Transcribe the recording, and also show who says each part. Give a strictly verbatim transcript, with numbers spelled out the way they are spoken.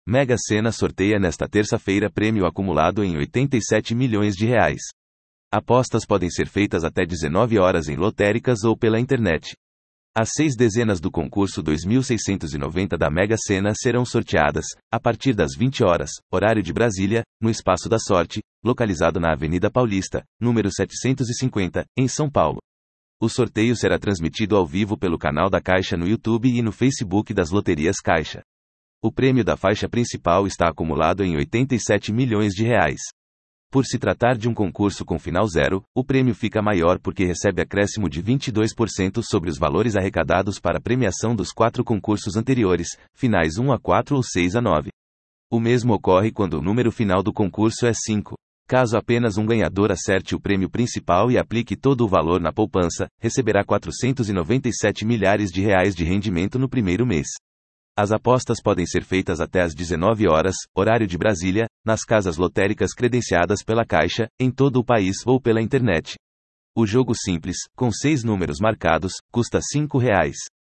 Speaker 1: Mega Sena sorteia nesta terça-feira prêmio acumulado em oitenta e sete milhões de reais. Apostas podem ser feitas até dezenove horas em lotéricas ou pela internet. As seis dezenas do concurso dois mil seiscentos e noventa da Mega Sena serão sorteadas, a partir das vinte horas, horário de Brasília, no Espaço da Sorte, localizado na Avenida Paulista, número setecentos e cinquenta, em São Paulo. O sorteio será transmitido ao vivo pelo canal da Caixa no YouTube e no Facebook das Loterias Caixa. O prêmio da faixa principal está acumulado em oitenta e sete milhões de reais. Por se tratar de um concurso com final zero, o prêmio fica maior porque recebe acréscimo de vinte e dois por cento sobre os valores arrecadados para a premiação dos quatro concursos anteriores, finais um a quatro ou seis a nove. O mesmo ocorre quando o número final do concurso é cinco. Caso apenas um ganhador acerte o prêmio principal e aplique todo o valor na poupança, receberá quatrocentos e noventa e sete milhares de reais de rendimento no primeiro mês. As apostas podem ser feitas até às dezenove horas, horário de Brasília, nas casas lotéricas credenciadas pela Caixa, em todo o país ou pela internet. O jogo simples, com seis números marcados, custa cinco reais.